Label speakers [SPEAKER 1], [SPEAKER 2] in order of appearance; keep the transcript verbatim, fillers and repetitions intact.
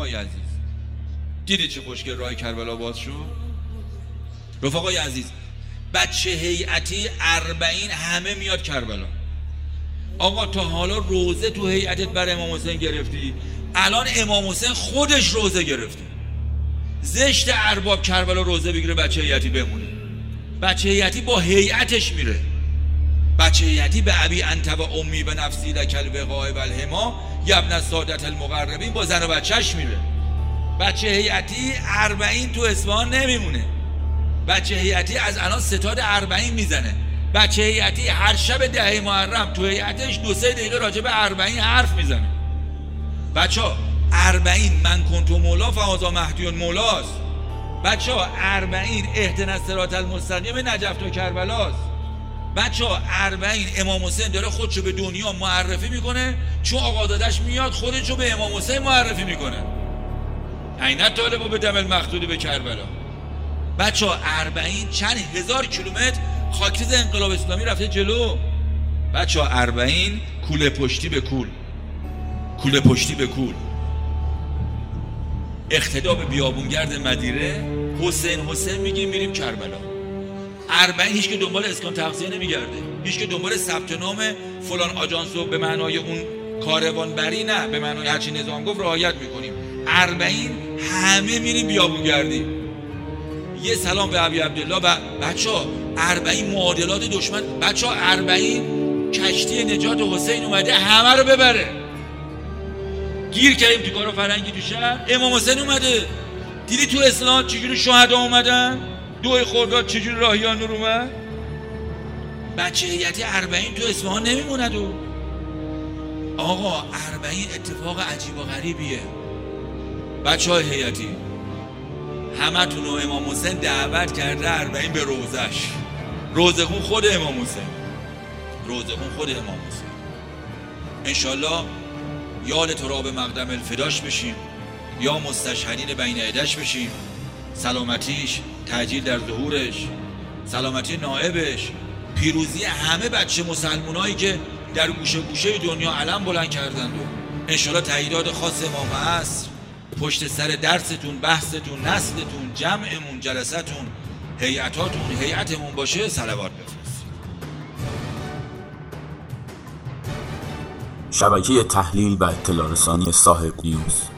[SPEAKER 1] رفقای عزیز، دیدید چه خوشگل راه کربلا باز شد؟ رفقای عزیز، بچه هیئتی اربعین همه میاد کربلا. آقا تا حالا روزه تو هیئتت برای امام حسین گرفتی؟ الان امام حسین خودش روزه گرفته. زشت ارباب کربلا روزه بگیره بچه هیئتی بمونه. بچه هیئتی با هیئتش میره. بچه هیئتی به ابی انت و امی به نفسی لکل وقای و الحما یبن سادت المقربین با زن و بچهش میره. بچه هیئتی اربعین تو اصفهان نمیمونه. بچه هیئتی از الان ستاد اربعین میزنه. بچه هیئتی هر شب دهه محرم تو هیئتش دو سه دقیقه راجع به اربعین حرف میزنه. بچه ها اربعین من کنتو مولا فهذا مهدی مولاست. بچه ها اربعین اهدنا الصراط المستقیم نجف تا کربلاست. بچه ها اربعین امام حسین داره خودشو به دنیا معرفی میکنه، چون آقا دادش میاد خودشو به امام حسین معرفی میکنه. عین طالب به دم المقتول به کربلا. بچه ها اربعین چند هزار کیلومتر خاکریز انقلاب اسلامی رفته جلو. بچه ها اربعین کوله پشتی به کول، کوله پشتی به کول. اقتدا به بیابونگرد مدیره، حسین حسین میگیم میریم کربلا. اربعین هیچ که دنبال اسکان تغذیه نمیگرده، هیچ که دنبال ثبت نام فلان آژانسو به معنای اون کاروان بری، نه، به معنای هرچی نظام گفت رعایت میکنیم. اربعین همه میریم بیابونگردی. یه سلام به ابی عبدالله. و بچه‌ها اربعین معادلات دشمن. بچه‌ها اربعین کشتی نجات حسین اومده همه رو ببره. گیر کردیم تو کارو فرنگی تو شهر. امام حسین اومده. دیدی تو اسلام چجوری شهدا اومدن؟ دو خرداد چجوری راهیان نور اومد؟ بچه هیئتی اربعین تو اصفهان نمیموند. و آقا اربعین اتفاق عجیب و غریبیه. بچه های هیئتی همه تونو امام حسین دعوت کرده اربعین به روزش. روزه خون خود امام حسین، روزه خون خود امام حسین. انشالله یا لتراب مقدم الفداش بشیم یا مستشهدین بین عدش بشیم. سلامتیش، تعجیل در ظهورش، سلامتی نائبش، پیروزی همه بچه مسلمونایی که در گوشه گوشه دنیا علم بلند کردند. و انشالله تاییدات خاص امام عصر پشت سر درستون، بحثتون، نسلتون، جمعمون، جلستون، هیئتاتون، هیئتمون باشه. صلوات بفرستید.
[SPEAKER 2] شبکه تحلیل و اطلاع رسانی صاحب نیوز.